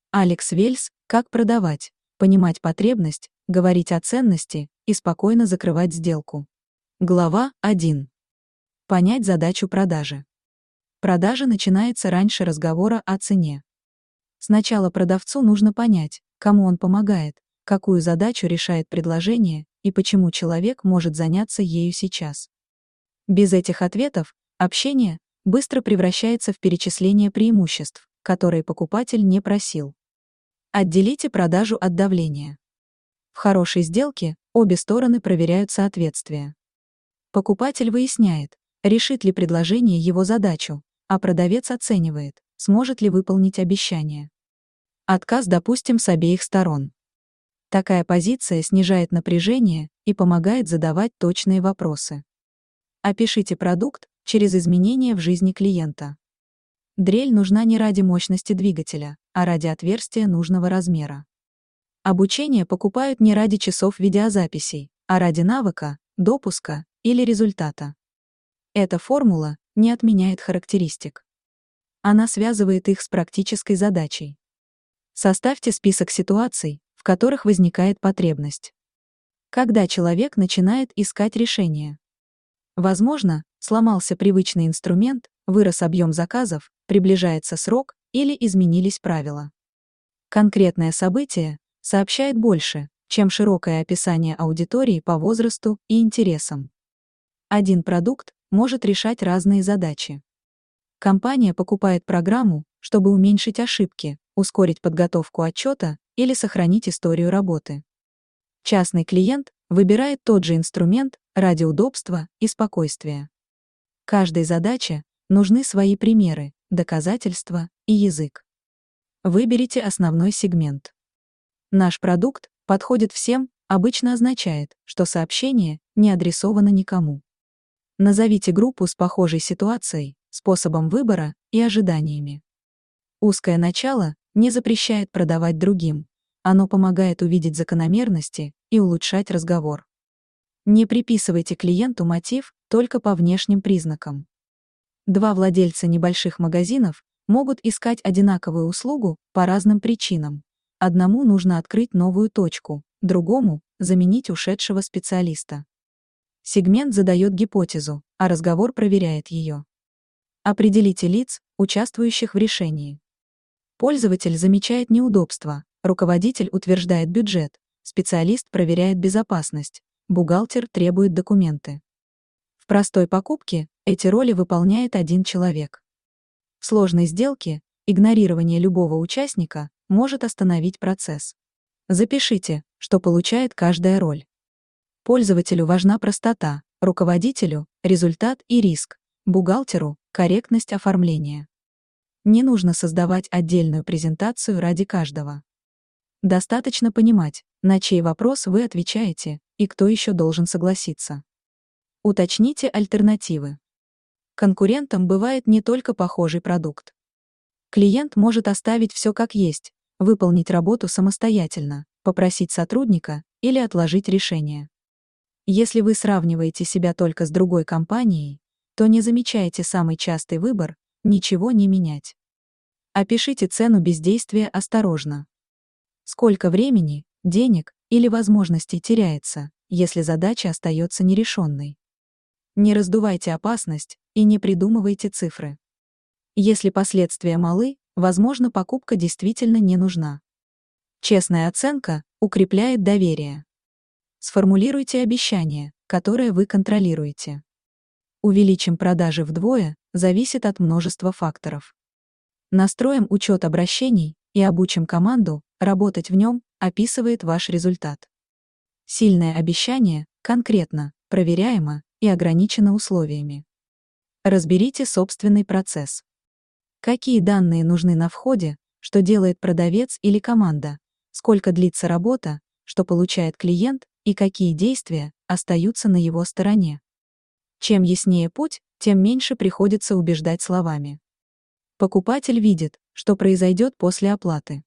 Алекс Вельс «Как продавать, понимать потребность, говорить о ценности и спокойно закрывать сделку». Глава 1. Понять задачу продажи. Продажа начинается раньше разговора о цене. Сначала продавцу нужно понять, кому он помогает, какую задачу решает предложение и почему человек может заняться ею сейчас. Без этих ответов общение быстро превращается в перечисление преимуществ, которые покупатель не просил. Отделите продажу от давления. В хорошей сделке обе стороны проверяют соответствие. Покупатель выясняет, решит ли предложение его задачу, а продавец оценивает, сможет ли выполнить обещание. Отказ, допустим, с обеих сторон. Такая позиция снижает напряжение и помогает задавать точные вопросы. Опишите продукт через изменения в жизни клиента. Дрель нужна не ради мощности двигателя, а ради отверстия нужного размера. Обучение покупают не ради часов видеозаписей, а ради навыка, допуска или результата. Эта формула не отменяет характеристик. Она связывает их с практической задачей. Составьте список ситуаций, в которых возникает потребность. Когда человек начинает искать решение. Возможно, сломался привычный инструмент, вырос объем заказов, приближается срок или изменились правила. Конкретное событие сообщает больше, чем широкое описание аудитории по возрасту и интересам. Один продукт может решать разные задачи. Компания покупает программу, чтобы уменьшить ошибки, ускорить подготовку отчета или сохранить историю работы. Частный клиент выбирает тот же инструмент ради удобства и спокойствия. Каждой задаче нужны свои примеры, доказательства и язык. Выберите основной сегмент. Наш продукт подходит всем, обычно означает, что сообщение не адресовано никому. Назовите группу с похожей ситуацией, способом выбора и ожиданиями. Узкое начало не запрещает продавать другим. Оно помогает увидеть закономерности и улучшать разговор. Не приписывайте клиенту мотив только по внешним признакам. Два владельца небольших магазинов могут искать одинаковую услугу по разным причинам. Одному нужно открыть новую точку, другому – заменить ушедшего специалиста. Сегмент задает гипотезу, а разговор проверяет ее. Определите лиц, участвующих в решении. Пользователь замечает неудобства, руководитель утверждает бюджет, специалист проверяет безопасность, бухгалтер требует документы. В простой покупке эти роли выполняет один человек. В сложной сделке игнорирование любого участника может остановить процесс. Запишите, что получает каждая роль. Пользователю важна простота, руководителю – результат и риск, бухгалтеру – корректность оформления. Не нужно создавать отдельную презентацию ради каждого. Достаточно понимать, на чей вопрос вы отвечаете и кто еще должен согласиться. Уточните альтернативы. Конкурентам бывает не только похожий продукт. Клиент может оставить все как есть, выполнить работу самостоятельно, попросить сотрудника или отложить решение. Если вы сравниваете себя только с другой компанией, то не замечаете самый частый выбор – ничего не менять. Опишите цену бездействия осторожно. Сколько времени, денег или возможностей теряется, если задача остается нерешенной. Не раздувайте опасность и не придумывайте цифры. Если последствия малы, возможно, покупка действительно не нужна. Честная оценка укрепляет доверие. Сформулируйте обещание, которое вы контролируете. Увеличим продажи вдвое зависит от множества факторов. Настроим учет обращений и обучим команду работать в нем, описывает ваш результат. Сильное обещание конкретно, проверяемо и ограничено условиями. Разберите собственный процесс. Какие данные нужны на входе, что делает продавец или команда, сколько длится работа, что получает клиент и какие действия остаются на его стороне. Чем яснее путь, тем меньше приходится убеждать словами. Покупатель видит, что произойдет после оплаты.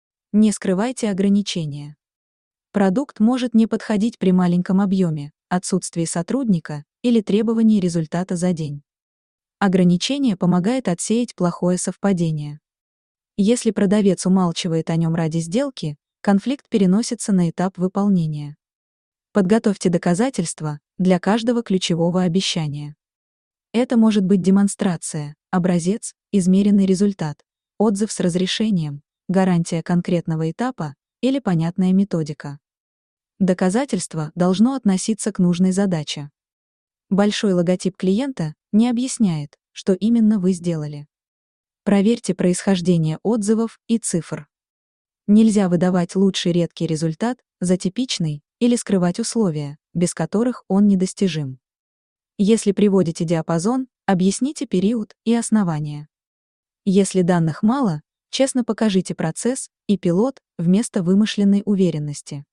Не скрывайте ограничения. Продукт может не подходить при маленьком объеме, отсутствии сотрудника или требовании результата за день. Ограничение помогает отсеять плохое совпадение. Если продавец умалчивает о нем ради сделки, конфликт переносится на этап выполнения. Подготовьте доказательства для каждого ключевого обещания. Это может быть демонстрация, образец, измеренный результат, отзыв с разрешением, гарантия конкретного этапа или понятная методика. Доказательство должно относиться к нужной задаче. Большой логотип клиента не объясняет, что именно вы сделали. Проверьте происхождение отзывов и цифр. Нельзя выдавать лучший редкий результат за типичный или скрывать условия, без которых он недостижим. Если приводите диапазон, объясните период и основания. Если данных мало, честно покажите процесс и пилот вместо вымышленной уверенности.